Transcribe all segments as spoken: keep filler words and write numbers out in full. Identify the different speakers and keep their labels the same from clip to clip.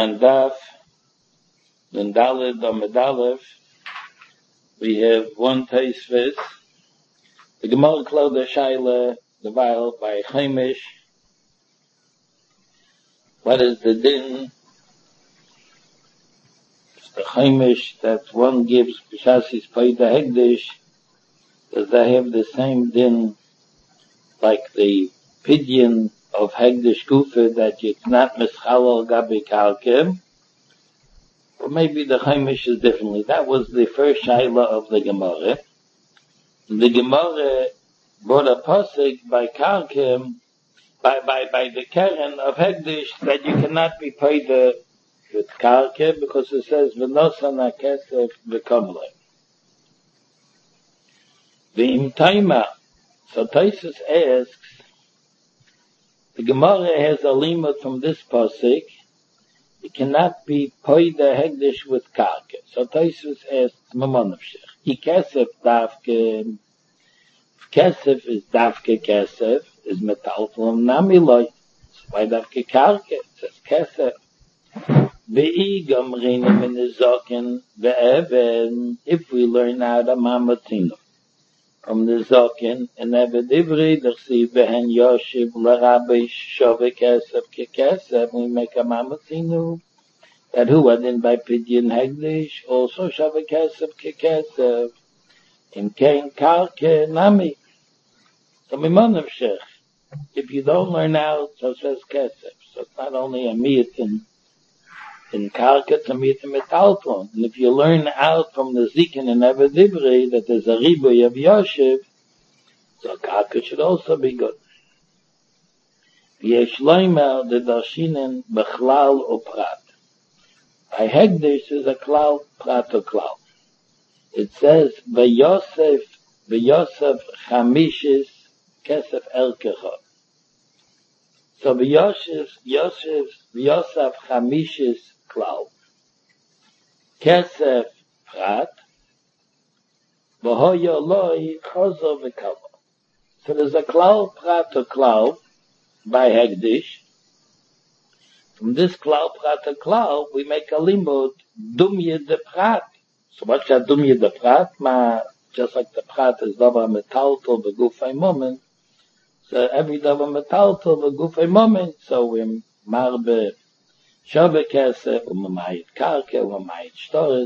Speaker 1: on Daf, then Daled Amud Aleph, we have one Tosfos. The Gemara closed the Shaila, the Weil by Chaimish. What is the din? It's the Chaimish that one gives B'shas paid the Hegdish. Does they have the same din like the pidyon of Hegdish Gufa that it's not Mischalal Gabi Kalkim? Or maybe the Chaimish is differently. That was the first Shaila of the Gemara. The Gemara brought a pasuk by Kalkim, by, by, by the Keren of Hegdish, that you cannot be paid with Kalkim because it says, V'nosan HaKesef V'komle. V'im Taima. So Tosfos asks, the Gemara has a limud from this pasuk. It cannot be paid the Hegdish with Kalkim. So Tosfos asks, Mamonov Shech. Ki Kesef Davke, Kesef is Davke Kesef, is metal from Namiloi. So why Davke Kalkim? It says Kesef. Ve'i Gomrinim in the Zokin, Ve'even, if we learn out a Mamatino. From the Zokin, and Eved Ivri, the Chsiv Behen Yoshiv, L'Rabbi Shove Kesef Ke Kesef, we make a Mamatino. That who had in by Pidyon Hegdish, also Shove Kesef Ke Kesef, in Kain Kalke Nami. So Mimonim Shech, if you don't learn out, so it says Kesef. So it's not only a Miyat in, in Kalke, it's a Miyat in Metalton. And if you learn out from the Zikin and Eved Ivri that there's a Riboy of Yoshiv, so Kalke should also be good. V'yesh loimer the Darshinen Bechlal o Prat. By Hegdish is a Klal, Prat o Klal. It says, V'yosef, V'yosef Chamishis Kesef Elkecha. So V'yosef, Yosef, V'yosef Chamishis Klal. Kesef Prat. V'hoyo loi Chozo V'kava. So there's a Klal, Prat o Klal by Hegdish. From this Klal, Prat o Klal, we make a limud, Dumye de Prat. So what's that Dumye de Prat? Ma, just like the Prat is Davar Metalto V'gufay Moment, so every Davar Metalto V'gufay Moment, so we marbe Shove Kesef, U'mamayit Karke, U'mamayit Shtoris.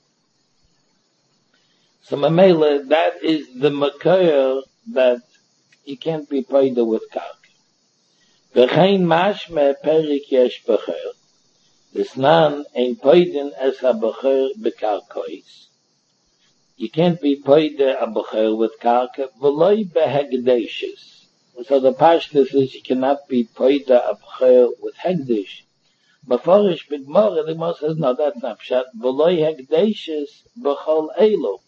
Speaker 1: So Mamela, that is the Makar that you can't be paid with Karke. V'chein mashme perik yesh b'cher. This nan ain't paidin as a b'cher b'karkois. You can't be paid a b'cher with karka, v'loi behegdeshes. So the pashtus is you cannot be paid a b'cher with hegdish. B'forish b'gmor, the Gemara says, no, that's not pshat. V'loi hegdeshes b'chol elo.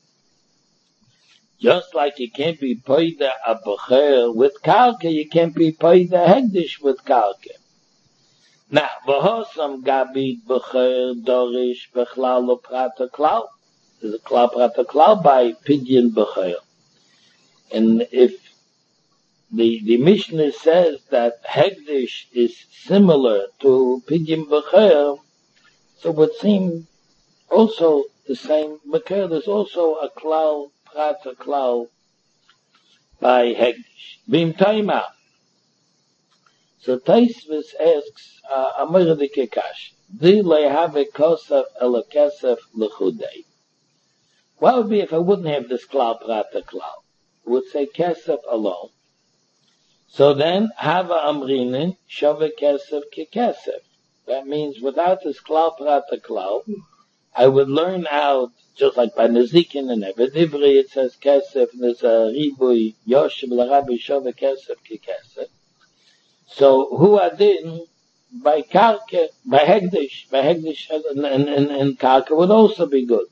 Speaker 1: Just like you can't be paid a b'cher with karka, you can't be paid a hegdish with karka. Now, v'hosam gabi b'cher dorish b'chlal lo prata klal. There's a klal prata klal by pidyon b'cher. And if the, the Mishnah says that hegdish is similar to pidyon b'cher, so it would seem also the same b'cher. There's also a klal prata klal by hegdish. B'im taima. So Tosfos asks, Amar de Kekash, Di lehave kosef ela kesef lechudei. What would be if I wouldn't have this klal prata klal? It would say kesef alone. So then, hava amrinin, shove kesef ke kesef. That means without this klal prata klal, I would learn out, just like by Nezikin and Eved Ivri, it says kesef, and there's a ribui, Yoshev l'Rabbi shove kesef ke kesef. So, who adin, by Karka, by Hegdish, by Hegdish, and, and, and, and Karka would also be good.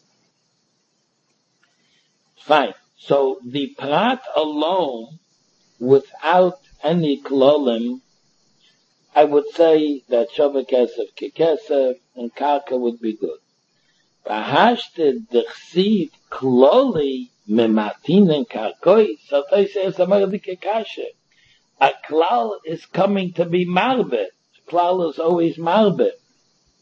Speaker 1: Fine. So, the Prat alone, without any klolim, I would say that Shove Kesef Ke Kesef and Karka would be good. Bahashted the Chsiv kloli mematin and Karkoi, so they say it's a Merdike Kashe. A klal is coming to be marbe. A klal is always marbe.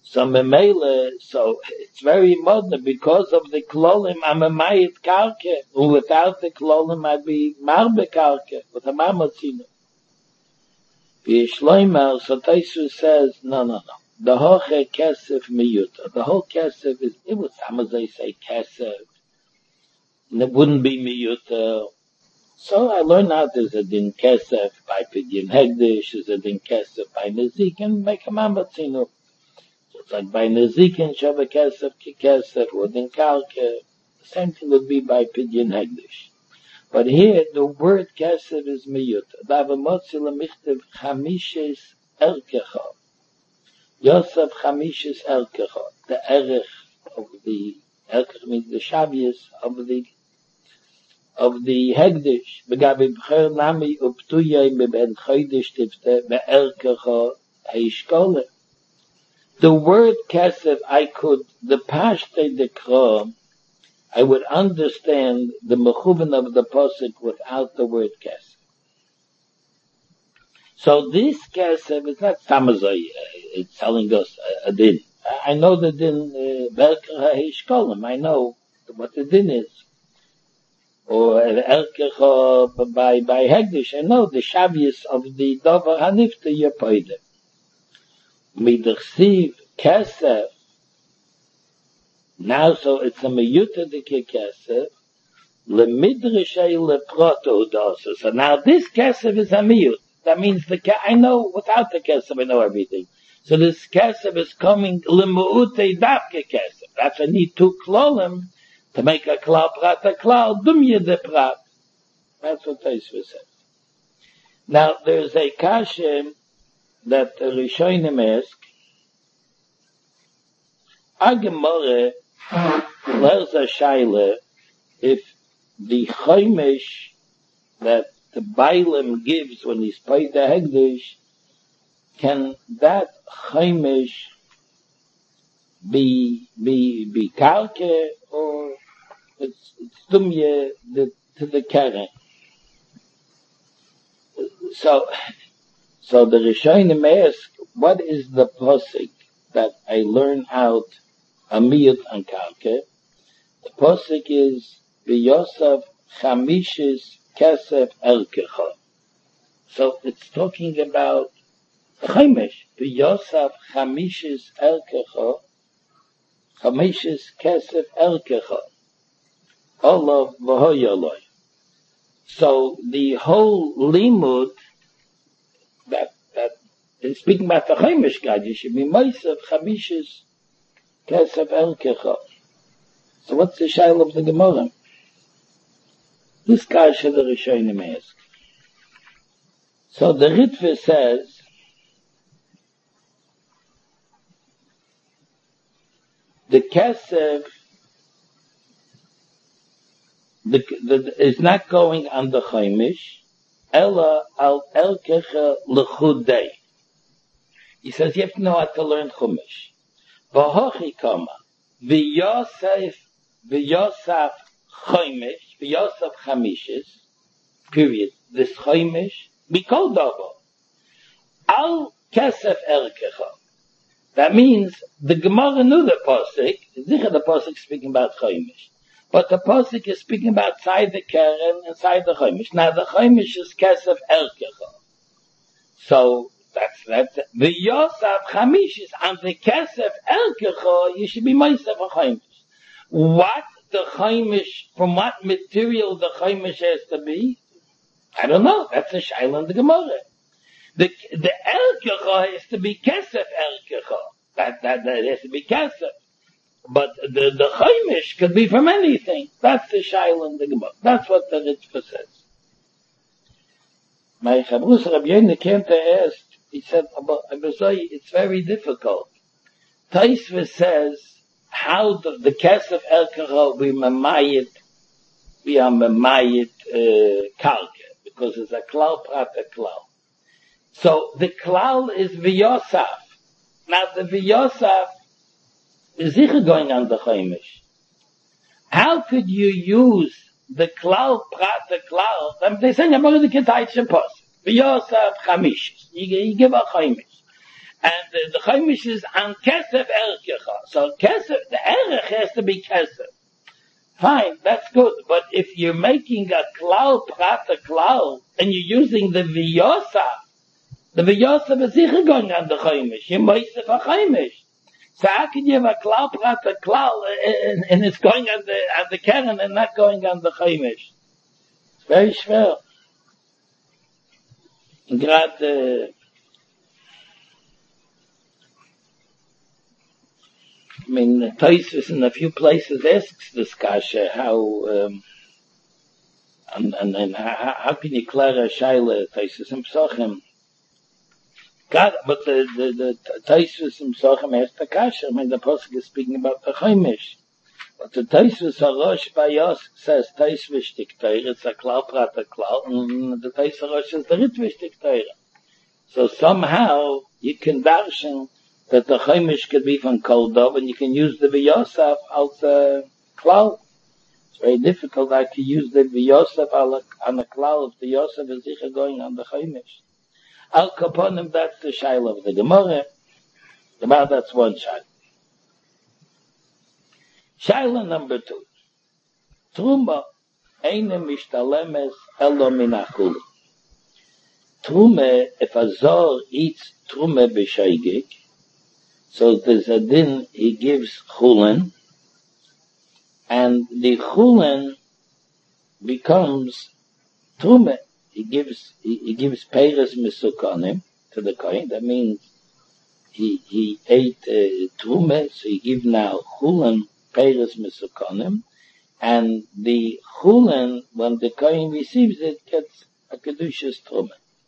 Speaker 1: So memele, so it's very modern because of the klolim. I'm a mayit karke, and without the klolim, I'd be marbe karke with a mamotzino. V'yishloimer, so Taisu says, no, no, no. The hoche kesef miyuta. The whole kesef is, it was, how much they say kesef, and it wouldn't be miyuta. So I learned out there's a din kesef by pidyon hegdish, there's a din kesef by nezik, and make a mamotzino. It's like by Nezikin, Shabbat Kesef, Kikesef, or Din Kalke. The same thing would be by Pidyon Hegdish. But here, the word Kesef is Miyuta. Davamotzi lemichtiv Chamishes Erkecha. Yosef Chamishes Erkecha. The Erech of the, Erkech means the Shavius of the, of the Hegdish. Begabi B'cher Nami Uptuyay Meben Choydish Tifte, Be'erkecha Heishkole. The word kesef, I could, the pashte de kro, I would understand the mechuven of the posuk without the word kesef. So this kesef is not samazai, it's telling us a, a din. I know the din, berker ha'ishkolim, I know what the din is. Or erkecha by, by hegdish, I know the shavius of the dover hanifte yepoide. Midachsiv kesef. Now, so it's a miyuta de kesef. Lemidrishay leproto dosa. So now this kesef is a miyut. That means the ke- I know without the kesef I know everything. So this kesef is coming lemuute davke kesef. That's I need two klolim to make a klal prat a klal dumye de prat. That's what Tosfos says. Now there's a kashem that the Rishonim ask, a Gemara learns a shaila if the chaimish that the Bailam gives when he's paid the Hegdish, can that chaimish be be be kalke or it's it's dumye the to the keren? So. So the Rishonim ask, what is the posik that I learn out Amiyut and Kalke? The posik is V'Yosef Chamishis Kesef Erkecha. So it's talking about Chaimish. V'Yosef Chamishis Erkecha, Chamishis Kesef Erkecha. Olav V'Hoyoloi. So the whole limud that that is speaking about the Chaimish God, you should be Moisef Chamishis Kesef Erkecha. So what's the shail of the Gemara? This guy should the Rishonim ask. So the Ritva says, the Kesef the, the, is not going on the Chaimish, Ella al Erkecha lechudei. He says you have to know how to learn Chumash. V'hochi kama v'yosef v'yosaf Chaimish v'yosaf Chamishis. Period. This Chaimish mikol davo al kesef Erkecha. That means the Gemara knew the pasuk. Zicha the pasuk speaking about Chaimish. But the pasuk is speaking about side the keren and side the chaimish. Now the chaimish is kesef erkecha. So that's that. The yosaf chamish is on the kesef erkecha. You should be meisef a chaimish. What the chaimish? From what material the chaimish has to be? I don't know. That's a shaila in the Gemara. The the erkecha has to be kesef erkecha. That that that has to be kesef. But the, the chaimish could be from anything. That's the shail in the Gemara. That's what the Ritva says. My Chavrus Rabbi Yoina came to ask, he said, it's very difficult. Tosfos says, how the, the kesef erkecha we mamayit, we are mamayit uh, kalke, because it's a klal prat a klal. So the klal is v'yosaf. Now the v'yosaf is sicher going on the chaimish. How could you use the klal prat the klal? I mean, they say about the kitaitche post. V'yosaf chamishis. You, you give a chaimish. and the, the chaimish is on kesef erkecha. So kesef, the erech has to be kesef. Fine, that's good. But if you're making a klal, prata klal, and you're using the viyosaf, the viyosaf is sicher going on the chaimish. You meisef a chaimish. So how can you have a klal, prata klal, and, and it's going on the, on the keren and not going on the chaimish? It's very schwer. Grad, uh, I mean, Tosfos in a few places asks this kasha, how, um, and, and, and how, how can you clear a shaila, Tosfos in Pesachim? God, but the, the, the Tosfos in Pesachim asks the kasha, I mean, the Pesach is speaking about the chaimish. But the Tosfos Harosh Bayos says Tosfos Tikteir, it's a klal prat a klal, and the Tosfos Harosh says the Ritvish Tikteir. So somehow you can darshan that the chaimish could be from Koldov, and you can use the V'yosef as a klal. It's very difficult like to use the V'yosef on a klal if the Yosef is sicher going on the chaimish. Al Kaponim, that's the shaila of the Gemara. About that's one shaila. Shaila number two. Truma eine mishtalemes elo min achulu. Trume, if a zor eats trume b'shaygik, so there's a din, he gives chulin, and the chulin becomes trume. He gives, he, he gives peiros mesukanim to the kohen. That means he, he ate uh, trume, so he gives now chulin, peiros mesukanim, and the chulin, when the kohen receives it, gets a kedushas trume.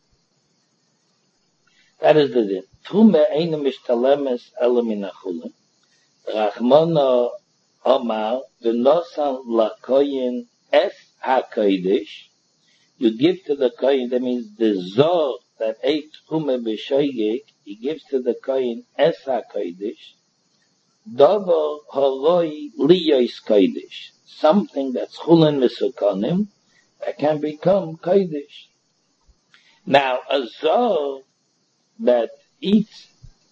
Speaker 1: That is the din. Trume eine mishtalemes elo min achulin. Rachmana Omar v'nosan lakoyin es hakodesh. You give to the kohen, that means the zor that ate trume b'shoygek, he gives to the kohen es hakodesh. Davar haroi liyois kodesh. Something that's chulin mesukanim that can become kodesh. Now a zor that eats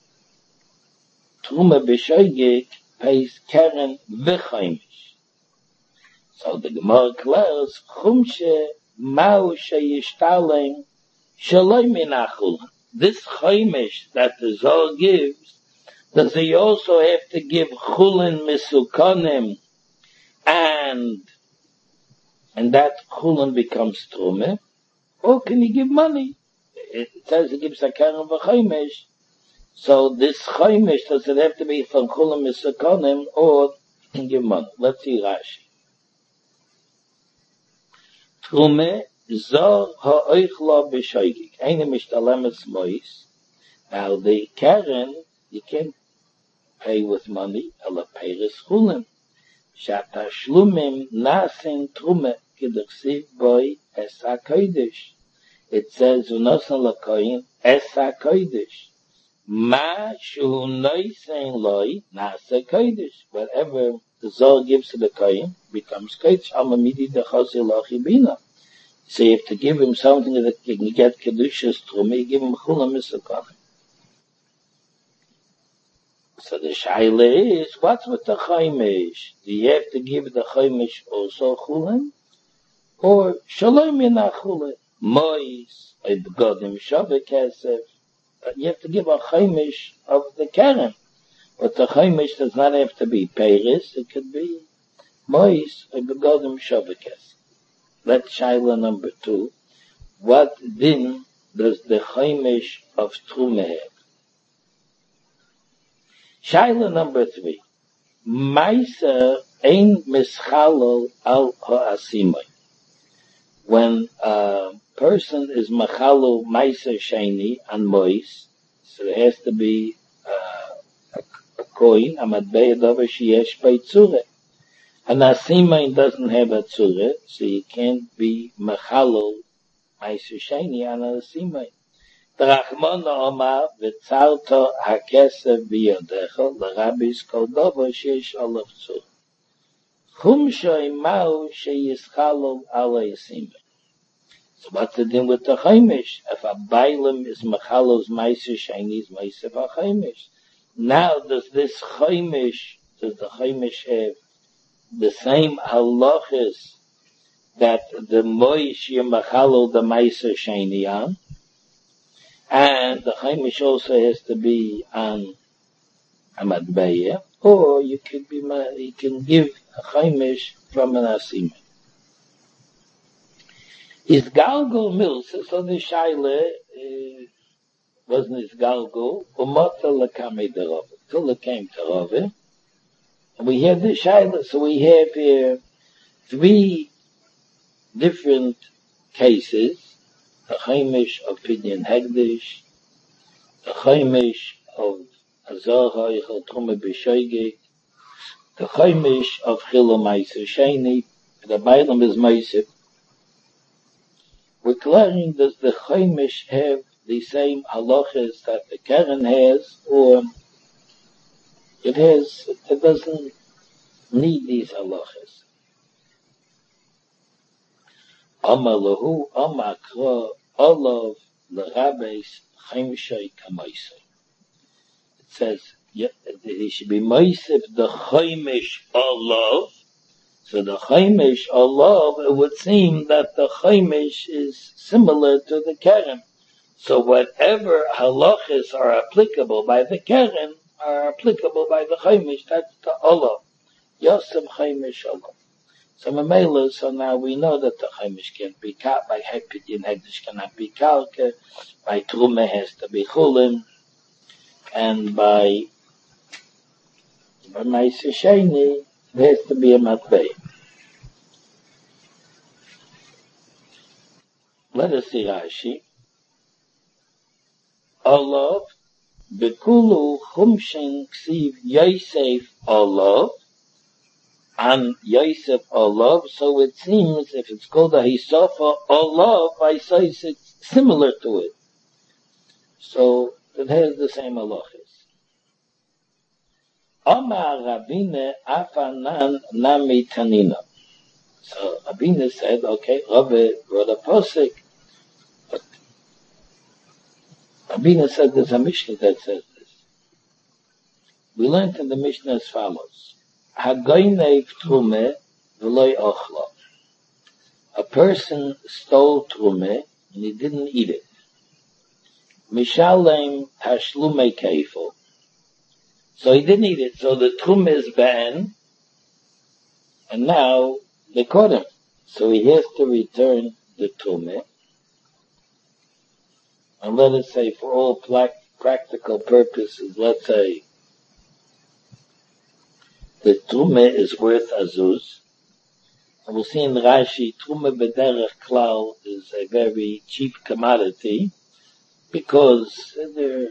Speaker 1: trume b'shoygek pays keren v'chaimish. So the Gemara declares, chumshe mau sheyishtalem shaloi min achulin. This chaimish that the Zohar gives, does he also have to give chulin misukanim, and and that chulin becomes trume, or can he give money? It says he gives a keren v'chaimish. So this chaimish, does it have to be from chulin misukanim, or he can give money? Let's see Rashi. Trume zor ha'oichla b'shoygik. Eine mishtalemes mois. Now the keren, you can't pay with money, ela peiros chulin. Shata shlumim nasin trume k'dersiv boy es ha'kodesh. It says unosan lakoyin es ha'kodesh. Ma shu noisen loy nasa kodesh. Whatever the Zohar gives to the kohen becomes kodesh. Amamidi dechosi lachibina. So you have to give him something that he can get kedushas through me. Give him chula misakonim. So the shaila is, what's with the chaimish? Do you have to give the chaimish also chulin, or shalom mina chulin? Mois ibgodim shaveh kesef. You have to give a chaimish of the keren. But the chaimish does not have to be peiros. It could be mois ibgodim shaveh kesef. Let's shaila number two. What din does the chaimish of trume have? Shaila number three. Meiser ein mischalol al ha'asimai. When a person is machalol meiser sheni and mois, so it has to be uh, a, a coin, a matbei davar sheyesh bei tzure. An asimain doesn't have a tzure, so you can't be machalol meiser sheni and an asimain. Rachmana Omar v'tzarto hakesef biyodecha l'rabis kol davar sheyesh alav tzur. Chumsho imau sheyischalol ala yasimain. So what's the deal with the chaimish? If a bailim is machalos meiser sheni is meiser v'chaimish. Now does this chaimish, does the chaimish have the same halachas that the moish yemachalo the meiser sheni on? And the chaimish also has to be on a matbeya, or you could be, you can give a chaimish from an asima. Is galgul mills, so the shaila uh, wasn't his galgul, umata lakame derove, till it came to Rove. And we have the shaila, so we have here three different cases, the chaimish of Pidyon Hegdish, the chaimish of Azar Ha'yichel Trume B'Shoigeg, the chaimish of Chilo Meiser Sheni, the Bailam is Meiser. We're clearing, does the chaimish have the same halachas that the keren has, or it has, it doesn't need these halachas? Amar lahu, amar kra, olav, l'rabbeis, chaimishai kamaisai. It says, yeah, he should be meisif the chaimish olav. So the chaimish olav, it would seem that the chaimish is similar to the keren. So whatever halachas are applicable by the keren are applicable by the chaimish. That's the olav. Yosem chaimish olav. So Mamela, so now we know that the chaimish can't be cut by Pidyon Hegdish cannot be kalke, by Trume has to be chulin, and by by Meiser Sheni there has to be a matbei. Let us see Rashi. Olav bekulu chumshin ksiv Yosef olav, and Yosef olav, so it seems if it's called a hisofa olav, I say it's similar to it. So it has the same halachas. Amar Rabine afanan nami tanina. So Rabine said, okay, Rabbi wrote a posik, but Rabine said there's a Mishnah that says this. We learned in the Mishnah as follows. Hagoynev trume v'loy ochla. A person stole trume and he didn't eat it. Mishalem tashlume keifel. So he didn't eat it. So the trume is banned, and now they caught him. So he has to return the trume. And let us say, for all pla- practical purposes, let's say the trume is worth azuz. And we'll see in Rashi, trume b'derech klal is a very cheap commodity because they're,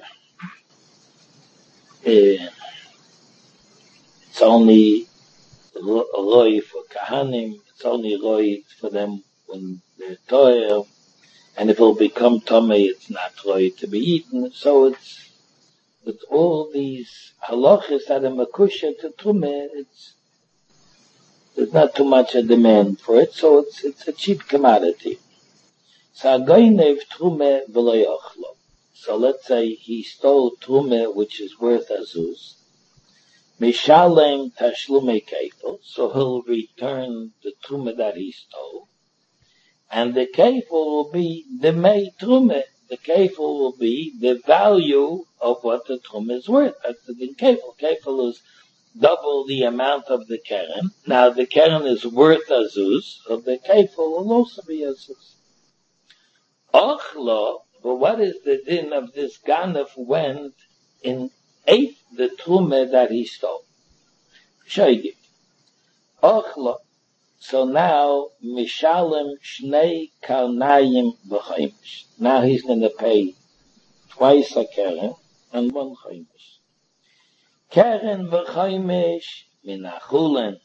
Speaker 1: uh, it's only roi for kahanim, it's only roi for them when they're toyer, and if it'll become tomei, it's not roi to be eaten. So it's, with all these halachas that are makusha to trume, it's, there's not too much a demand for it, so it's, it's a cheap commodity. So agoynev trume v'lo yochlo. So let's say he stole trume, which is worth azuz. Mishalem tashlume keifel, so he'll return the trume that he stole. And the keifel will be the mei trume. The keifel will be the value of what the trume is worth. That's the din keifel. Keifel is double the amount of the keren. Now the keren is worth azuz, so the keifel will also be azuz. Ochlo, but what is the din of this ganef went in ate the trume that he stole? Shoygit. Ochlo. So now, mishalem shnei karnayim v'chaimish. Now he's going to pay twice a keren and one chaimish. Keren v'chaimish minachulen.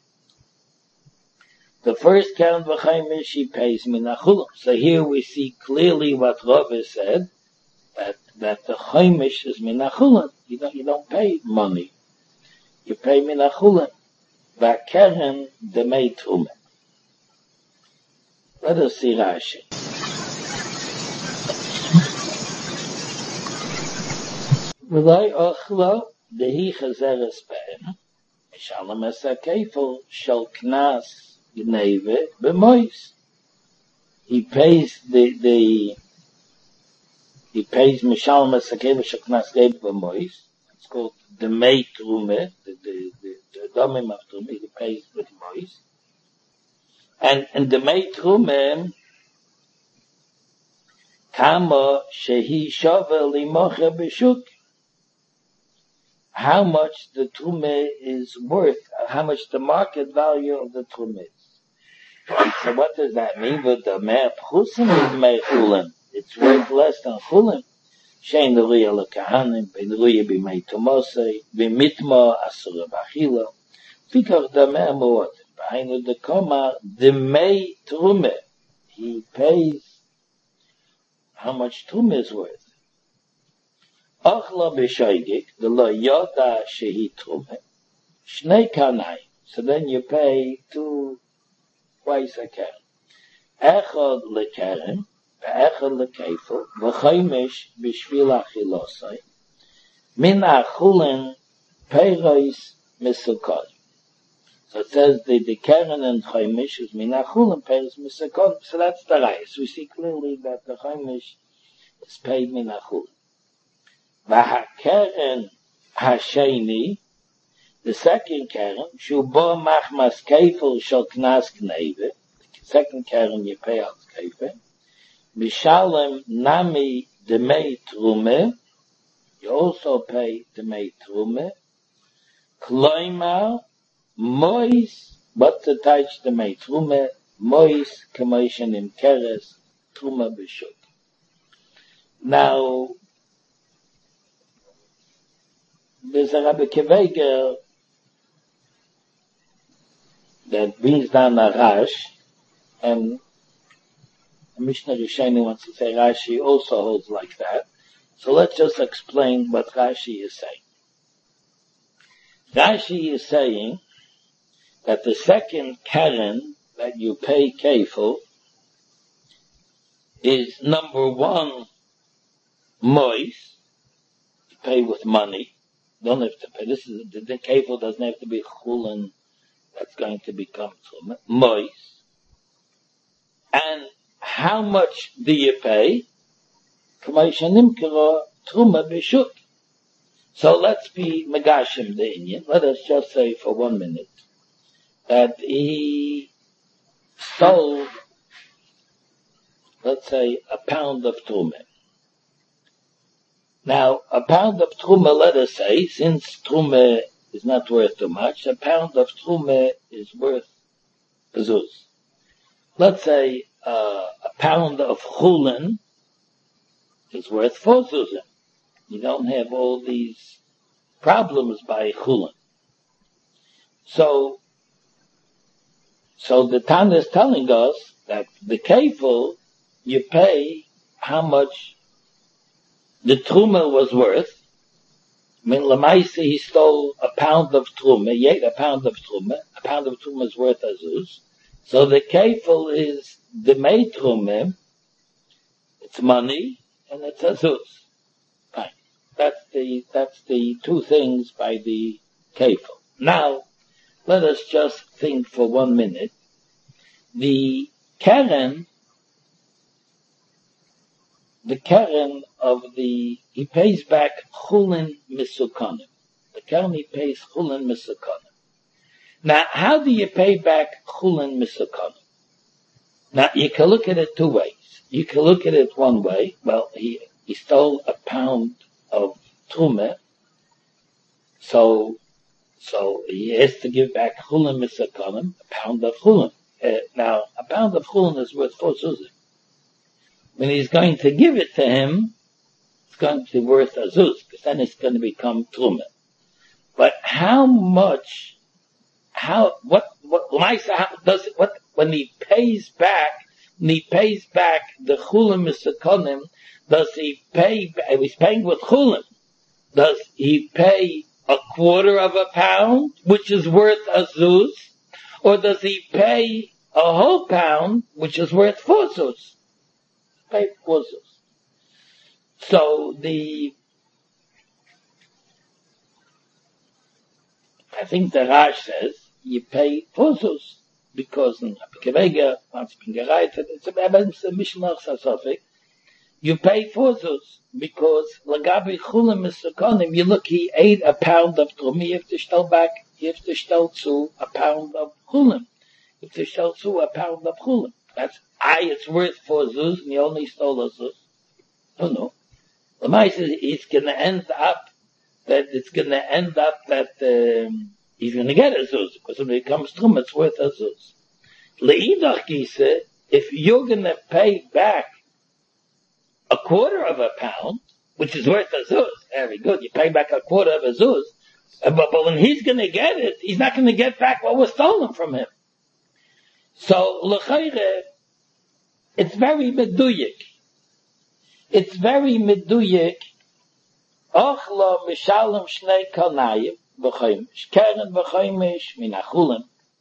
Speaker 1: The first keren v'chaimish he pays minachulen. So here we see clearly what Rove said, that that the chaimish is minachulen. You don't you don't pay money. You pay minachulen. V'keren demei trume. Let us see Rashi. V'loi ochlo dehi chazeres be'em, Shalom es hakefel shel knas gneve b'mois. He pays the, the, he pays Mishalom es hakefel shel knas gneve b'mois. It's called the mei trume, the, the, the, the domim of trume, he pays with mois. And, and the mei trume, kama shehi shovel limoche b'shuk. How much the trume is worth, how much the market value of the trume is. So what does that mean? With the mer pchusim is mer chulin. It's worth less than chulin. Shein l'ruya l'kahanim, ben l'ruya b'mei tomosei, b'mitma asura b'achila. Fikach the mer muot. Behind the koma, the mei trume. He pays how much trume is worth. Achla b'shoigik, the lo yoda shehi trume, shnei kanai. So then you pay two, twice a keren. Echad lekeren, ve'echad lekefel, v'choimish b'shvil achilosai, min achulin peiros misukon. So it says the, the keren and choimish is min achulin peiros misukon. So that's the rayas. We see clearly that the choimish is paid min achulin. V'hakeren hasheni, the second keren, shubo machmas kefel shel knas gneve, second keren you pay out kefel, mishalem nami demei trume, you also pay demei trume, kloimar, mois, but to touch demei trume, mois, commotion in keres, trume b'shuk. Now, there's a Rabbi Keveger that brings down a Rash, and Mishnah Rishayni wants to say Rashi also holds like that. So let's just explain what Rashi is saying. Rashi is saying that the second keren that you pay kefil is number one, mois, you pay with money. Don't have to pay. This is the, the kefil doesn't have to be chulin that's going to become truma. Mois. And how much do you pay? Truma b'shuk. So let's be megashim the Indian. Let us just say for one minute that he sold, let's say, a pound of truma. Now, a pound of truma, let us say, since truma is not worth too much, a pound of truma is worth a zuz. Let's say uh, a pound of chulin is worth four zuzim. You don't have all these problems by chulin. So, so the Tana is telling us that the kefil, you pay how much the truma was worth. I mean, Lamaisi, he stole a pound of truma, he ate a pound of truma, a pound of truma is worth a zuz. So the kefil is the mei truma, it's money, and it's a zuz. Fine. That's the, that's the two things by the kefil. Now, let us just think for one minute. The keren, the keren of the, he pays back chulin misukanim. The keren he pays chulin misukanim. Now, how do you pay back chulin misukanim? Now, you can look at it two ways. You can look at it one way. Well, he, he stole a pound of truma, so, so he has to give back chulin misukanim, a pound of chulin. Uh, now, a pound of chulin is worth four zuzim. When he's going to give it to him, it's going to be worth a zuz, because then it's going to become truma. But how much, how, what, what, how does it, what, when he pays back, when he pays back the chulim misakonim, does he pay, if he's paying with chulim, does he pay a quarter of a pound, which is worth a zuz, or does he pay a whole pound, which is worth four zuz? Pay four zuz. So the, I think the Rash says you pay four zuz because in Kevega, once been gereitet, it's a Mishnah Sasofik, you pay four zuz because Lagabi Chulim Misakonim, you look, he ate a pound of Trumi, you have to stell back, you have to stell to a pound of Chulim. You have to stell to a pound of Chulim. That's, I, it's worth four zuz, and you only stole a zuz. No, no. The mice is, it's gonna end up, that it's gonna end up that, um, he's gonna get a zuz, because when it comes to him, it's worth a zuz. Le'idach Gise, if you're gonna pay back a quarter of a pound, which is worth a zuz, very good, you pay back a quarter of a zuz, but, but when he's gonna get it, he's not gonna get back what was stolen from him. So, l'chayre, it's very meduyik. It's very meduyik. Och lo mishalem shnei kanayim v'choymish, keren v'choymish min achulim.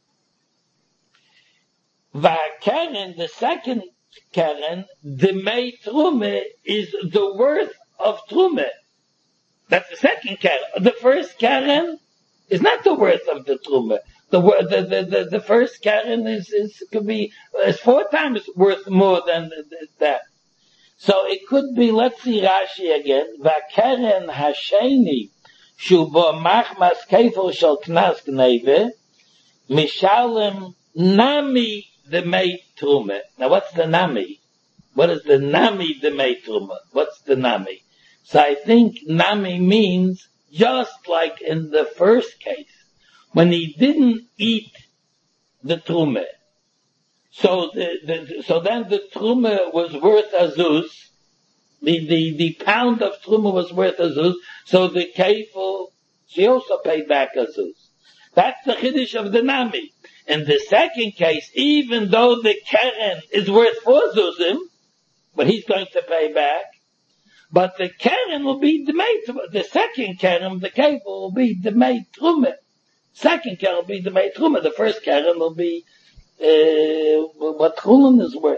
Speaker 1: V'keren, the second keren, the mei trume is the worth of trume. That's the second keren. The first keren is not the worth of the trume. The, the, the, the, the first keren is, is, could be, is four times worth more than that. So it could be, let's see Rashi again, V'keren hasheni, shubo machmas kefil shel knas gneve, mishalem nami the mei trume. Now what's the nami? What is the nami the mei trume? What's the nami? So I think nami means just like in the first case, when he didn't eat the trume. So the, the so then the trume was worth a zuz. The, the, the pound of trume was worth a zuz. So the kefil, she also paid back a zuz. That's the chiddush of the nami. In the second case, even though the keren is worth four zuzim, but he's going to pay back, but the keren will be the mei, the second keren, the kefil will be the mei trume. Second keren will be the mei trume. The first keren will be uh, what chulin is worth.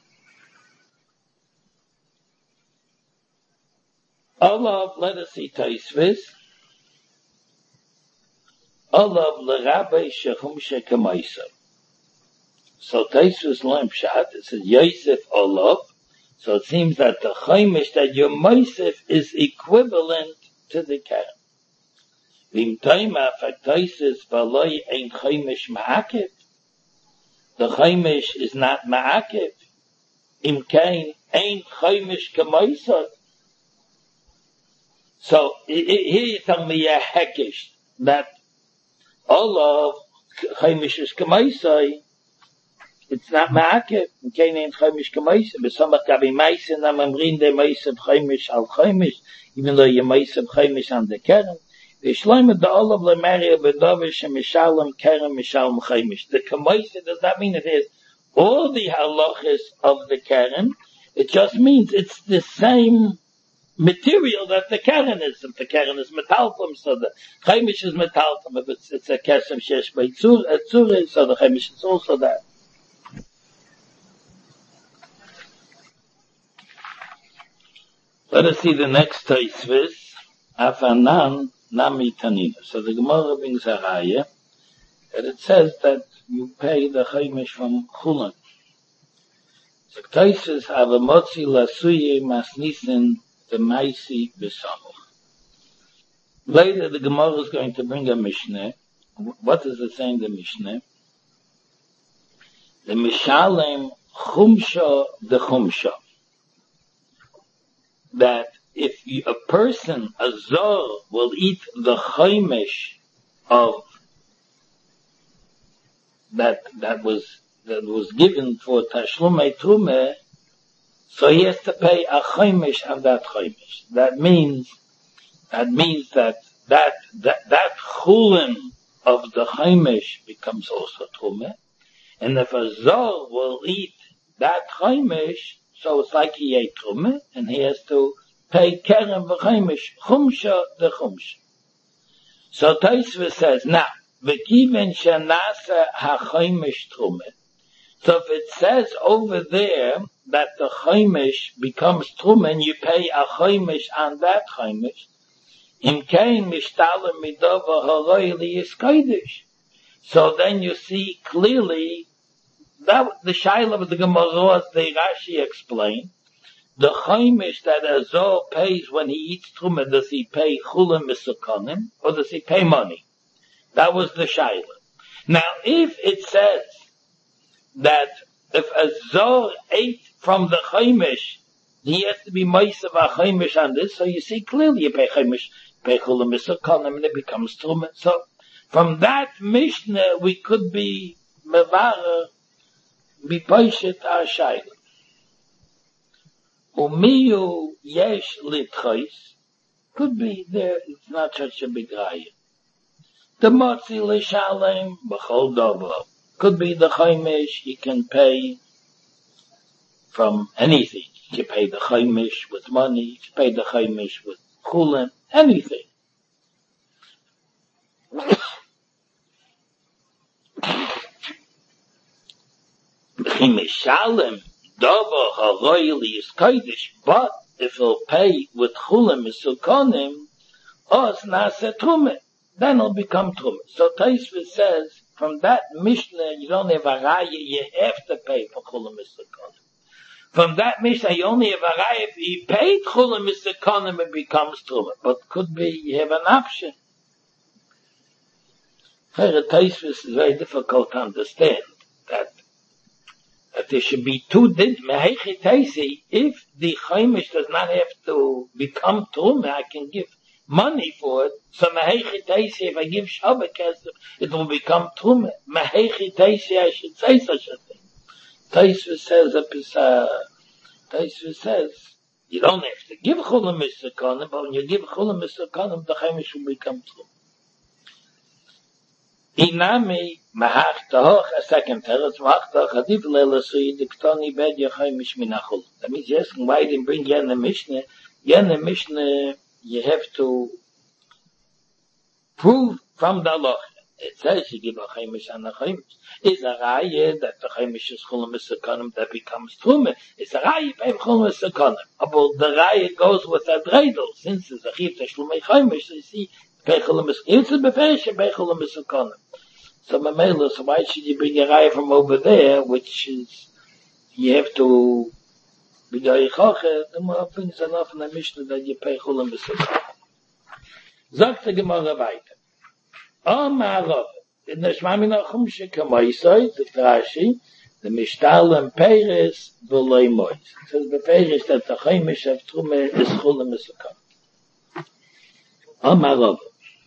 Speaker 1: Allah, let us see Taisvis. Allah l'rabbi shechum shekamaisa. So Taisvis loim pshat, it says Yosef Allah. So it seems that the chaimish, that your Yosef is equivalent to the keren. V'im taima faktaisis v'aloi ein chaimish ma'akev. The chaimish is not ma'akev. Im kain ein chaimish kamaisa. So here you tell me a hekish that all of chaimish is kamaisa. It's not ma'akev. Im kain ein chaimish kamaisa. B'samach gabi maisa nam amrin de maisa chaimish al chaimish. Even though you maisa chaimish on the keren. The Kamaisa does not mean it is all the halachas of the keren. It just means it's the same material that the keren is. If the keren is metalfum, so the chaimish is metalfum. If it's, it's a kesem shesh by tzure, so the chaimish is also that. Let us see the next taisvis. Afanan Nami Tanina. So the Gemara brings a raya, and it says that you pay the chaimish from Chulin. So Taisus have a motzi lasuye masnisin the maisi besamuch. Later the Gemara is going to bring a Mishnah. What is it saying, the Mishnah? The Mishalem chumsha the chumsha. That if you, a person, a zor, will eat the chaimish of that that was that was given for tashlumei trume, so he has to pay a chaimish of that chaimish. That means that means that that that that chulin of the chaimish becomes also trume, and if a zor will eat that chaimish, so it's like he ate trume, and he has to pay keren v'chaimish, chumsha the chumsha. So Taisva says, now, v'kiven shenasa ha-chaimish trume. So if it says over there that the chaimish becomes trume and you pay a chaimish on that chaimish, Im kein mishtale midova haroili is kodesh. So then you see clearly that the shaila of the Gemara, the Rashi explained, the chaimish that a Zoh pays when he eats truma, does he pay chulim misakonim or does he pay money? That was the shaila. Now, if it says that if a Zoh ate from the chaimish, he has to be meisav a chaimish on this, so you see clearly you pay chaimish, pay chulim misakonim, and it becomes truma. So from that Mishnah we could be mevara, be paishet our shaila. Umiyu yesh litchais, could be there, it's not such a big raya. The motzi l'shalem b'chol dovo, could be the chaimish, you can pay from anything. You can pay the chaimish with money, you can pay the chaimish with chulin, anything. Chaimish shalem, Dava haroili is kodesh, but if he'll pay with chulim misukonim, os nase trume, then it'll become trume. So Taisva says, from that Mishnah, you don't have a raya, you have to pay for chulim misukonim. From that Mishnah, you only have a raya, if he paid chulim misukonim, it becomes trume. But could be, you have an option. Taisva is very difficult to understand, that that there should be two din. If the chaimish does not have to become truma, I can give money for it. So if I give Shabbat kesef, it will become truma. I should say such a thing. Taisva says, Taisva says, you don't have to give chulam misakonim, but when you give chulam misakonim, the chaimish will become truma. Inami mahach tahoch, a second teretz, mahach tahoch, hadif le'lasui, diktoni bed yachaimish minachul. That means you're asking why you didn't bring yen the Mishnah. Yen the Mishnah, you have to prove from the halacha. It says you give a chaimish and a chaimish. It's a raya that the chaimish is chulam misakonim that becomes truma. It's a raya pay chulam misakonim. But the raya goes with a dreidel. Since it's a chiv teshlumei chaimish, so you see, it's a beferish bechol misakonim. So Mamela, so why should you bring a raya from over there, which is you have to be doichache? The more things enough in the Mishnah that you pay chulam misakonim. Sagt the Gemara weiter. Oh Ma'arav, in the Shmamina Chumshe Kamoisoi, the Rashi, the Mishtal and Peres v'loi mois. It says beferish that the chaimish of trume is chulam misakonim. Oh Ma'arav.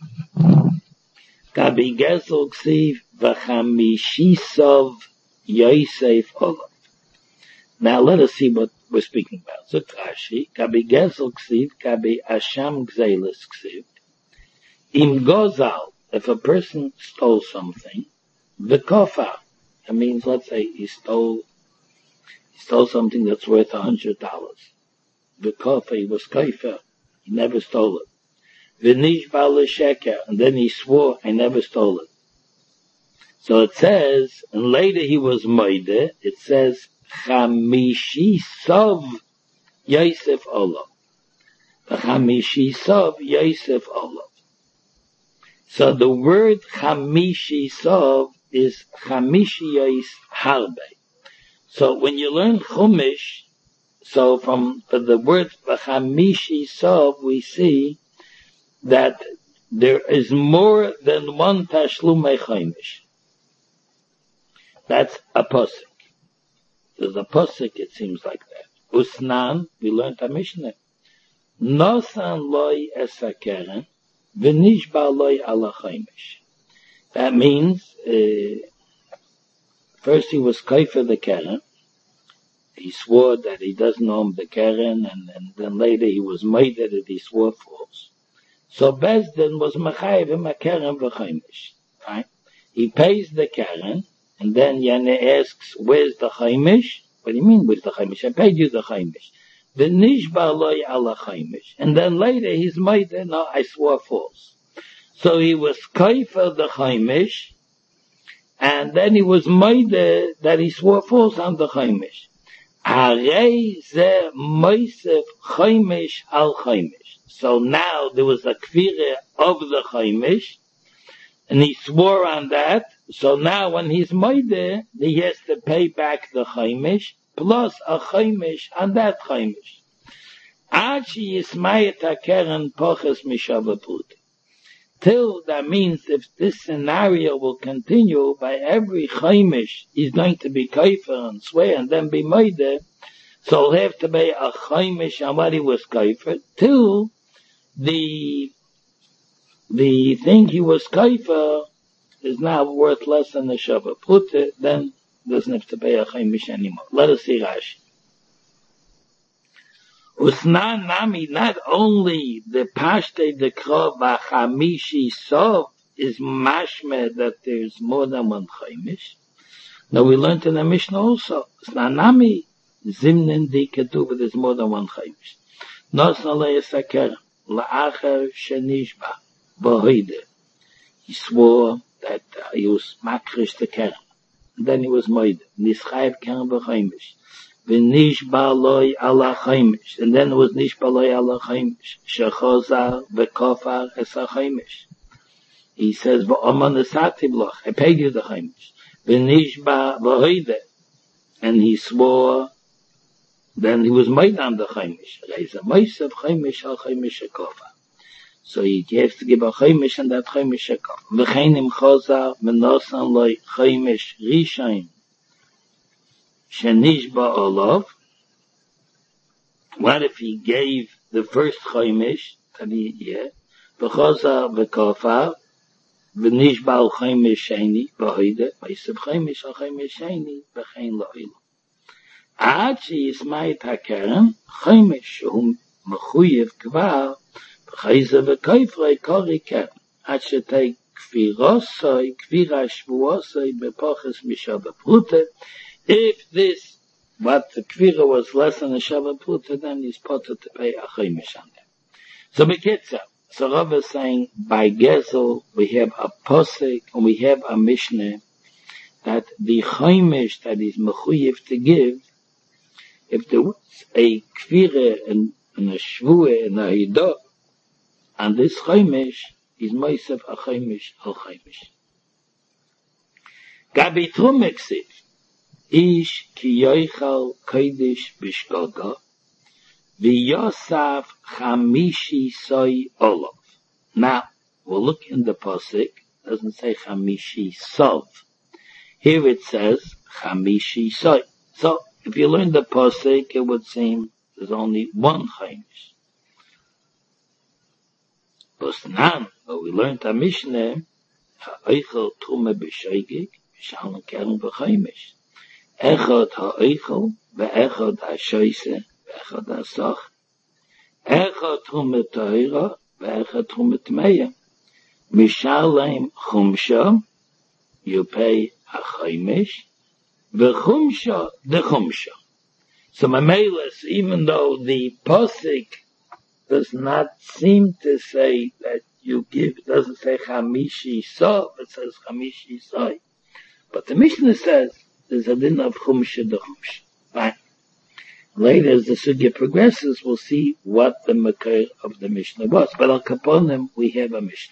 Speaker 1: Gabi Gezel Ksiv v'chamishisov Yosef Olav. Now let us see what we're speaking about. So Rashi, Gabi Gezel Ksiv, Gabi Asham Gzelis Ksiv. Im Gozal, if a person stole something, v'kofa, that means let's say he stole, he stole something that's worth a hundred dollars. V'kofa, he was kofa, he never stole it. V'nishba l'sheker, and then he swore, I never stole it. So it says, and later he was moide, it says, Chamishi sov Yosef Olav. Chamishi sov Yosef Olav. So the word Chamishi sov is Chamishiyos harbe. So when you learn Chumash, so from the word Chamishi sov, we see that there is more than one tashlumei chaimish. That's a pasuk. There's a pasuk, it seems like that. Usnan, we learned a Mishnah. Nosan loy esakeren, v'nishba loy ala chaimish. That means, uh, first he was kaifer the keren. He swore that he doesn't own the keren, and, and then later he was made that he swore false. So Bezdin was mechayev him a keren v'chaimish. Right? He pays the keren, and then Yana asks, where's the chaimish? What do you mean, where's the chaimish? I paid you the chaimish. The nishba loy ala chaimish. And then later he's made, no, I swore false. So he was kaifer the chaimish, and then he was made that he swore false on the chaimish. Arei ze moisef chaimish al chaimish. So now there was a kvira of the chaimish, and he swore on that. So now when he's moide, he has to pay back the chaimish plus a chaimish on that chaimish. Ad she yismayet hakeren poches mishava pruta. Till that means if this scenario will continue, by every chaimish he's going to be kaifer and swear and then be moide, so he'll have to pay a chaimish on what he was kaifer till the the thing he was kaifer is now worth less than the shava pruta, then doesn't have to pay a chaimish anymore. Let us see Rashi. Usnan nami, not only the pashte de krov v'chamishi sov is mashme that there's more than one chaimish. Now we learned in the Mishnah also. Usnan nami zimnen di ketuv, there's more than one chaimish. Nos nalei saker la'acher shenishba b'hoide. He swore that uh, he was makrish the keren. And then he was moide. Nischayv keren b'chaimish. V'nish ba'aloi ala chaimish. And then it was nish ba'aloi ala chaimish. Shechozar v'kofar es ha-chaimish. He says, v'oman esati bloch. I paid you the chaimish. V'nish ba'hoide. And he swore, then he was made on the chaimish. He's a moise of chaimish al chaimish ha-kofar. So he has to give a chaimish and that chaimish ha-kofar. V'cheinim chozar v'nosan loi chaimish rishayin. Shenish ba'olov. What if he gave the first chaimish that he, yeah, v'chozar v'kofar, v'nish ba'al chaimish sheni, ba'hoide, v'yisib chaimish al chaimish sheni, v'chein lo'ilu. Ad she'yismayit hakeren, chaimish shehu mechuyev kvar, v'chayze v'koifrei kori keren, ad she'tei kvirosoi, kvira shvuosoi, bepoches mishava pruta. If this, what the kvira was less than a shava pruta, then he's put to pay a chaimish on that. So Bekitza, so Rav is saying, by Gezel, we have a posek, and we have a mishnah, that the chaimish that is mechuyev to give, if there was a kvira and, and a shvua and a hidah, and this chaimish is moisef a chaimish al chaimish. Gabi Trumeksiv, Ish ki yoichal kodesh bishgoga, v'yosaf chamishi soy olav. Now, we'll look in the pasuk. It doesn't say chamishi sov. Here it says chamishi soy. So, if you learn the pasuk, it would seem there's only one chaimish. But now, but we learned a mishnah, ha'oichal trume b'shoigig, v'shalom keren b'chaimish. Echad ha'oichel, ve'echad ha'shoise, ve'echad ha'soch. Echad trumet ta'ira, ve'echad trumet meya. Mishalem chumsha, you pay a chaimish, ve'chumsha, the chumsha. So Mamelis, even though the posik does not seem to say that you give, it doesn't say chamishi so, it says chamishi soy. But the Mishnah says, there's a din of chumsha de chumsha. Fine. Later, as the sugya progresses, we'll see what the makar of the Mishnah was. But al kaponim, we have a Mishnah.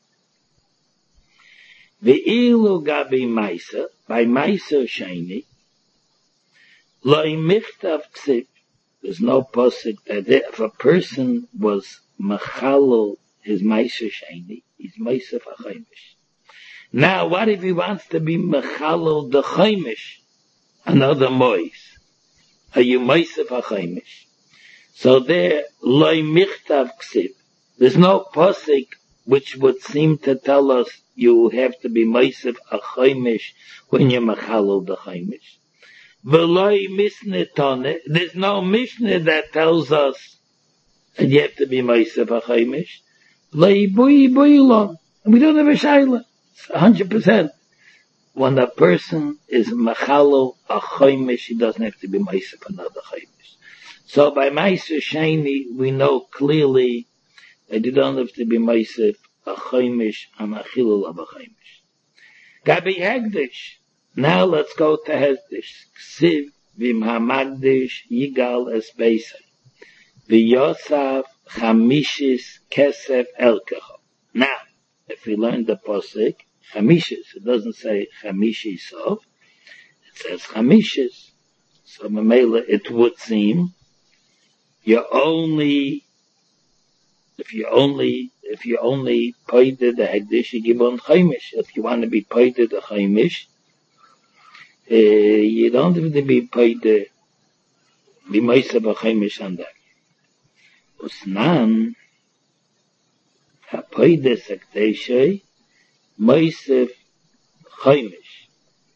Speaker 1: Ve'ilu gabi maisa, by maisa sheni, lo imichtav ksiv, there's no posik that if a person was machalol his maisa sheni, he's maisa v'chaimish. Now, what if he wants to be mechalel the chaimish, another mois? Are you moisef a chaimish? So there, loy michtav ksiv. There's no posik which would seem to tell us you have to be moisef a chaimish when you're mechalel the chaimish. V'loy misnetone. There's no mishnah that tells us that you have to be moisef a chaimish. Loy bui bui lo. We don't have a shayla. one hundred percent. When a person is machalo a chaimish, he doesn't have to be meisef another chaimish. So by meisef sheni, we know clearly that you don't have to be meisef a chaimish and a chilul of a chaimish. Gabi hegdish. Now let's go to hegdish. Ksiv vim hamagdish yigal es beisai. V'yosaf chamishis kesef elkecho. Now, if we learn the posik, chamishis, it doesn't say chamishi sov, it says chamishis. So, Mamela, it would seem, you only, if you only, if you only paid the hekdesh, you give on chaimish. If you want to be paid the chaimish, uh, you don't have to be paid the, be meisa b'chaimish on that. Usnan, ha paid the hekdesh, meisa chaimish.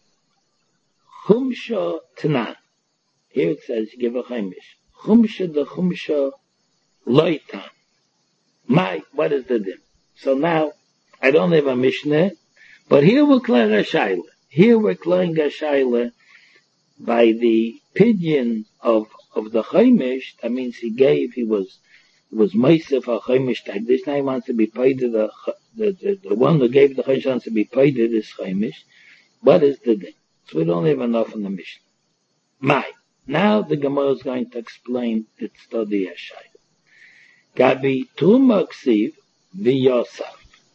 Speaker 1: Chumsha tanan. Here it says, give a chaimish. Chumsha the chumsha loitan. My, what is the din? So now, I don't have a Mishnah, but here we're clearing a shaila. Here we're clearing a shaila by the pidyon of, of the chaimish. That means he gave, he was, was meisef a chaimish tag. This now he wants to be paid to the, the, the, the one who gave the chaimish wants to be paid to this chaimish. What is the din? So we don't have enough in the Mishnah. My. Now the Gemara is going to explain its study as shaila. Gabi Truma Ksiv v'Yosaf.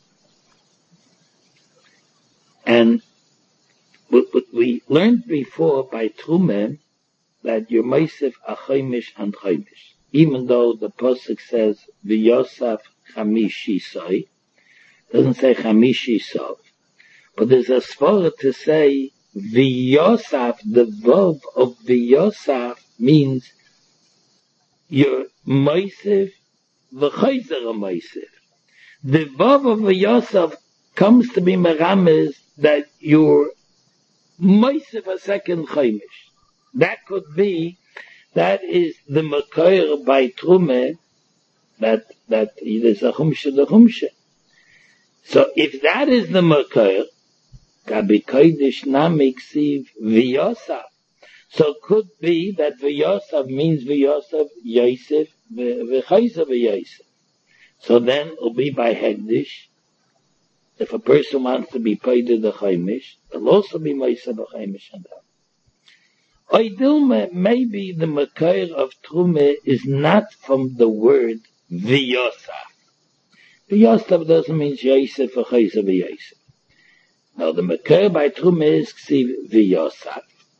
Speaker 1: And what we learned before by Truma that you're meisef a chaimish and chaimish. Even though the pasuk says v'Yosaf chamishi sai, doesn't say chamishi sov, but there's a svara to say v'Yosaf. The vav of v'Yosaf means you're meisef the chayzer meisef. The vav of Yosef comes to be merames that you're meisef a second chaimish. That could be, that is the makayr by Trume, that, that there's a chumsha, the chumsha. So if that is the makayr, gabi kodesh namik siv v'Yosef. So it could be that v'Yosef means v'Yosef Yosef v'chayzer v'Yosef. So then it'll be by hekdesh. If a person wants to be paid to the chaimish, it'll also be meisa b'chaimish and that. Oidilme, maybe the makayr of Trume is not from the word v'Yosef. V'Yosef doesn't mean Yosef v'chayzer v'Yosef. Now the makayr by Trume is ksiv v'Yosef.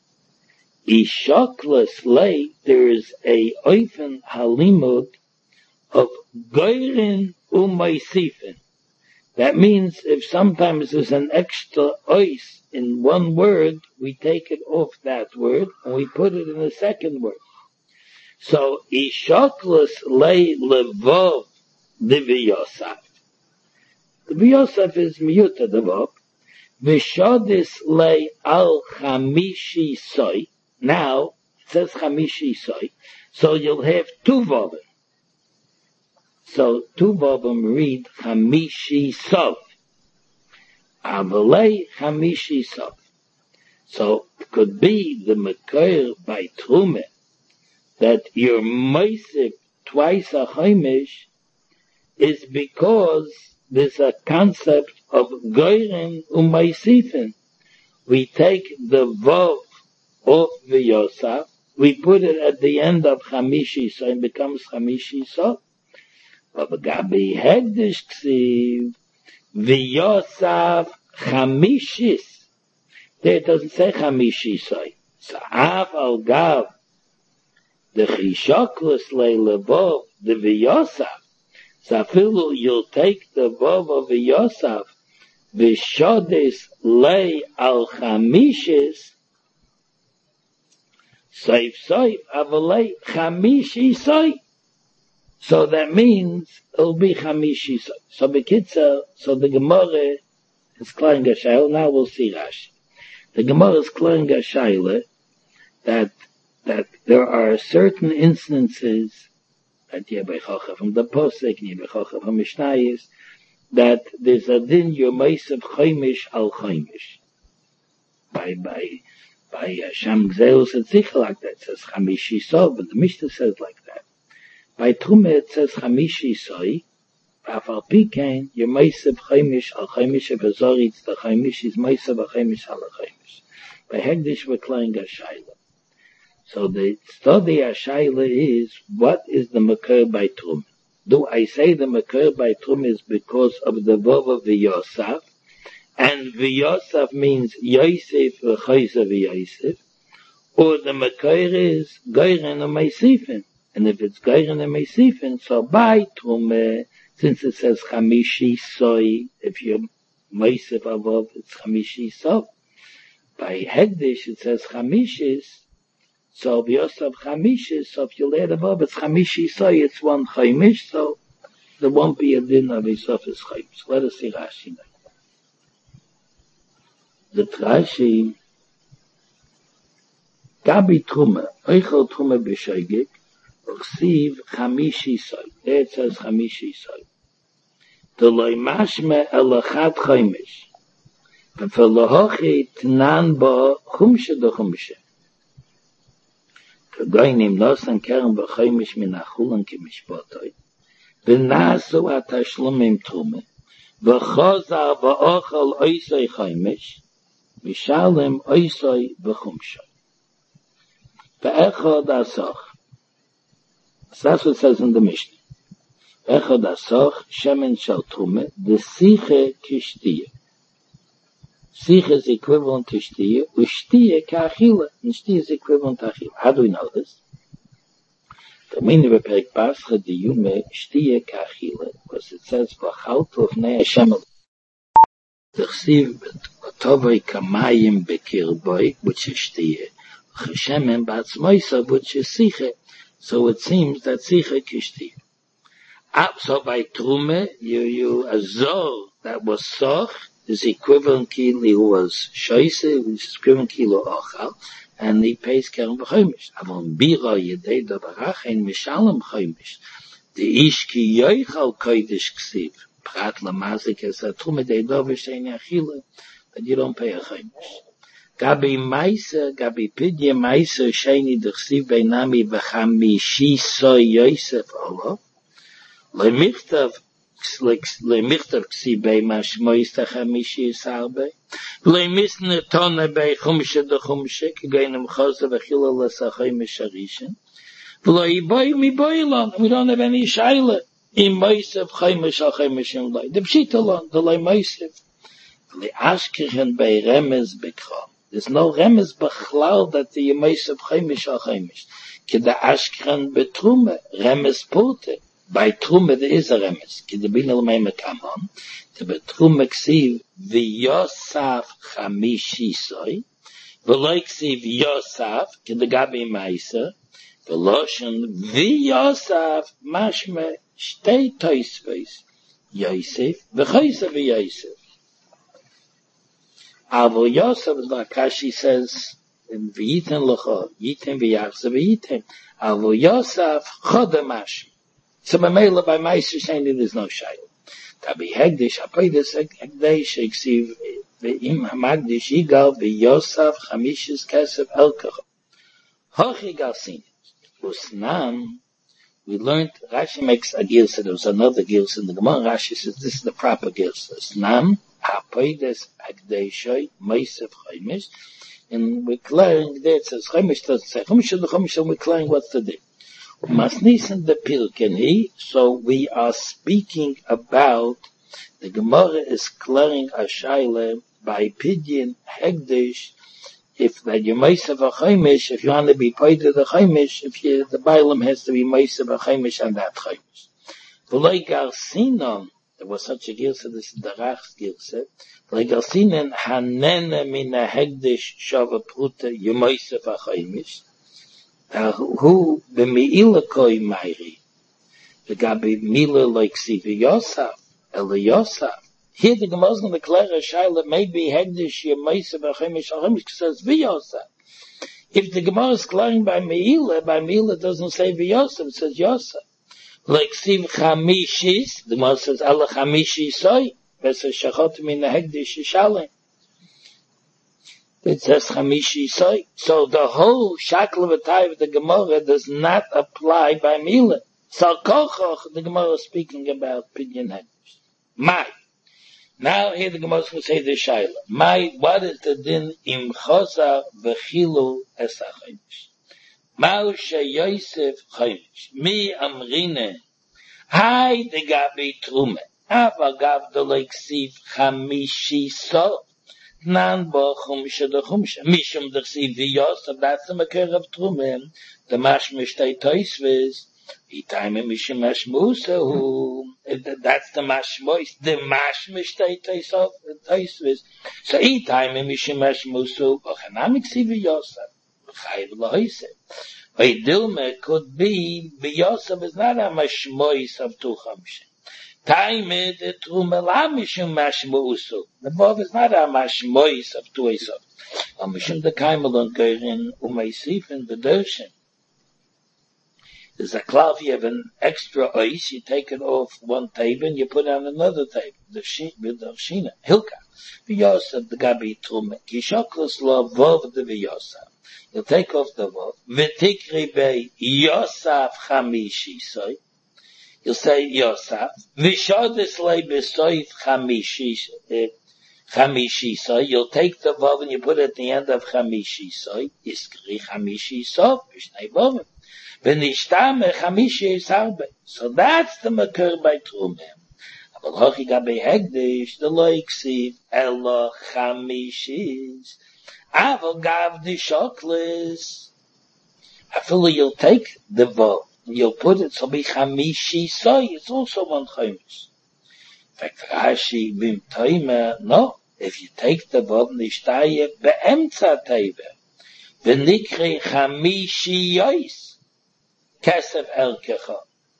Speaker 1: Ishoklas lay, there is a oifen halimud of goyrin umaisifin. That means if sometimes there's an extra ois in one word, we take it off that word and we put it in the second word. So ishoklas lay levov diviyosaf. The v'Yosef is miyuta devov. V'shodis lay al chamishi soy. Now, it says chamishi soy, so you'll have two vavim. So, two vavim read chamishi sov. Avalei chamishi sov. So, it could be the makayr by Trume that your meisif twice a chaimish is because there's a concept of goyren u'meisifin. We take the vav of v'Yosef, we put it at the end of chamishi, so it becomes chamishi so. But gabi hekdesh ksiv v'Yosef chamishis. There it doesn't say chamishi so. So av al gav the chishoklos le levov the v'Yosef. So afilu you'll take the vav of v'Yosef v'shodes le al chamishis. Saif saif avalei chamishi saif. So that means it'll be chamishi saif. So bekitza, so the Gemara is clearing a shaila. Now we'll see Rashi. The Gemara is clearing a shaila that that there are certain instances that yebechacha from the posek, yebechacha from Mishnayis, that there's a din yomeis of chaimish al chaimish. By by. By Hashem Gzeus and Zichel like that, it says Chamishi Sov, but the Mishnah says like that. By Trume it says Chamishi Soi, Afal Pikain, your Meisev Chaimish al Chaimish Evazoritz, the Chaimish is Meisev al Chaimish al Chaimish. By Hegdish we're clearing a Shaila. So the study of Shaila is, what is the Makar by Trume? Do I say the Makar by Trum is because of the Vav of the Yosef, and the Yosef means Yosef v'Chayza v'Yosef, or the Makar is Geiren and Meisifin. And if it's Geiren and Meisifin, so by Trum, uh, since it says Chamishi Soy, if you're Meisif Avov, it's Chamishi Soy. By Hegdish, it says Chamishis, so Yosef Chamishis, so if you add above, it's Chamishi Soy, it's one Chaimish, so there won't be a din of Yosef's Chaim. So let us see Rashi now. The Rashi, Gabi Truma, Eichel Truma B'Shoigig, Ursiv Chamishi Soy. There it says Chamishi Soy. The Loi Mashme Elachad Chaimish. For Lohochi Tnan Ba Chumshe de Chumshe. Kagoinim Nosan Keren B'Chaimish Min Achulan Kimishpotoi. V'nasu Atashlumim Trume. V'chozar V'ochel Oisoi Chaimish. Mishalem Oisoi B'Chumshe. V'echod Asoch. So that's what it says in the Mishnah. V'echod Asoch Shemen Shal Trume. V'siche Kishtiyah. Sich is equivalent to Shtiya, Ushtiya Ka'achila, and Shtiya is equivalent to Achila. How do we know this? The meaning of Perek Pascha Diyume, Shtiya Ka'achila, because it says, V'chaltu V'nei Hashem, T'chsiv Tovei Kamayim Bekirboi, which is Shtiya, Cheshemen Batzmoisa, which is Siche. So it seems that Siche Kishtiya. Up so by Trume, you, you, Azor, that was Soch, is equivalent kilo who was shoyse, which is equivalent kilo ochal, and he pays keren b'choimish. Avon bira yedei davarach ein mishalem choimish. The ish ki yoichal koidish ksiv, prat lamazik es a trume dei dovish ein achila, that you don't pay a choimish. Gabi maisa, gabi pidye maisa, sheini d'chsiv beinami v'chamishi soy Yosef olo, le michtav le michtav ksibei mashmois tachamishi isarbe le misne tone bei chumshe de chumshe kigeinem chosa v'chila l'sachai misharishin v'lo yiboy mi boylon. We don't have any shaila im moisev chaimish al chaimishim loy the pshitalon the loy moisev le ashkirchen bei remez bekram. There's no remez bechlal that the moisev chaimish al chaimish ki the ashkirchen betrume remez pute. By Trume there is a remes. Ki the binel meime come on. The betrume ksiv v'yosaf chamishi soy. V'lo ksiv yosaf ki the gabi maisa. V'loshen v'yosaf mashme shtei toisveis. Yosef v'choysa v'yosef. Avo Yosef, like Kashi says in v'yiten l'cho, yiten v'yachse v'yiten. Avo Yosef chodem mashme. So Mamela by Meister saying that there's no shayla. Tabi Hegdish, Apoides Hegdish, Eksiv, Ve'im Hamagdish, Yigal, Ve'yosaf, Chamishis, Kesef, Elkach. Hochi Galsin. Usnam, we learned, Rashi makes a gilsa, there was another gilsa in the Gemara. Rashi says this is the proper gilsa. Usnam, Apoides Hegdishoy, Meisef, Chaimish. And we're clearing there, it says Chaimish doesn't say Chaimish, and the Chaimish, and we're clearing what's the day. Masnisen the Pilkeni, so we are speaking about, the Gemara is clearing a shaila by Pidyon Hegdish, if that you Meisav a Chaimish, if you want to be paid to the Chaimish, if you, the Bailam has to be Meisav a Chaimish and that Chaimish. V'loi Garsinon, there was such a Gilsa, this is the Rach's Gilsa, V'loi Garsinon, Hanene mina Hegdish Shava Pruta, you Meisav a Chaimish, Uh, who the Meila koi Mairi, the Gabi Mila like Sivi Yosaf, Ela Yosaf. Here the Gemara is going to declare a shaila maybe Hegdish Yemaisa B'Chemish Achemish says V'Yosaf. If the Gemara is declaring by Meila, by Meila doesn't say V'Yosaf, it says Yosaf. Like Siv Chamishis, the Gemara says Ela Chamishi Soy, it says Shachot Mina Hegdish Yishalem. It says Chamishi Soy. So the whole Shaklavatay of the Gemara does not apply by Mila. So Kochoch, the Gemara is speaking about Pidyon Hegdish. My. Now here the Gemara is going to say the Shaila. My, what is the din im Chosa v'chilu es ha-Chaimish? Ma'u she Yosef Chaimish. Mi amrine Hai de gabi trume. Aber gab de like siv chamishi so. Nan bo chumshe de chumshe. Mishum de siv viyos, that's the makir of trume. The mash mishtei toisviz. Itaime mishum mashmusa. That's the mashmois. The mash mishtei toisviz. So itaime mishum mashmusa. Ochanamik siv viyos. Chayv loise. A dilme could be, B'Yosef is not a mashmois of two chamshin. Time the trumela mishum mashmousu. The Bob is not a mashmois of two esov. A mishum the kaimelon geirin umeisif in the dershin. There's a cloth, you have an extra ice, you take it off one table and you put it on another table. The sheet with the shina, hilka. B'Yosef the gabi trume. Kishoklos lo vov the B'Yosef. You'll take off the word. V'tikri bei Yosef chamishi soy. You'll say Yosef. V'shodes lei besoif chamishi chamishi soy. You'll take the vav and you put it at the end of chamishi soy. Iskri chamishi soy. Vishnei vavim. V'nishtame chamishi sarbe. So that's the makir by Trumem. But hochi gabi hegdish the lo iksiv elo chamishis. Aval gav the shokles. After you'll take the vav, you'll put it so be chamishi soy. It's also one chamish. In fact, Rashi bim toime. No, if you take the vav nishtaye beemtza teive, v'nikri chamishi yois kesef elkecha.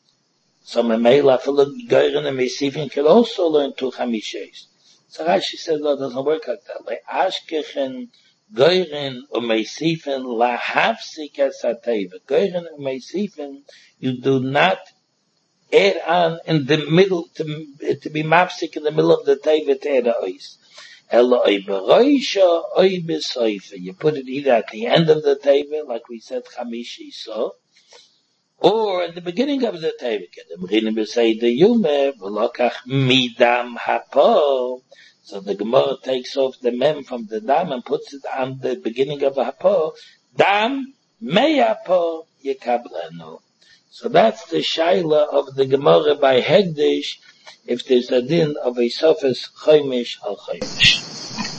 Speaker 1: So memela after geirin and mesivin can also learn two chamishes. So Rashi said, no, it doesn't work like that. Like ashkechen. Geirin umeisifen la hafsik es hateva. Geirin umeisifen, you do not add on in the middle, to, to be mafsik in the middle of the teva to add a ois. Ela oi beroisha, oi besoife. You put it either at the end of the teva, like we said, chamishi so, or in the beginning of the teva. The beginning we say the yume, v'lokach midam hapo. So the Gemara takes off the mem from the dam and puts it on the beginning of a hapo. Dam meyapo yekablenu. So that's the shaila of the Gemara by Hegdish, if there's a din of a sofas chomish al chomish.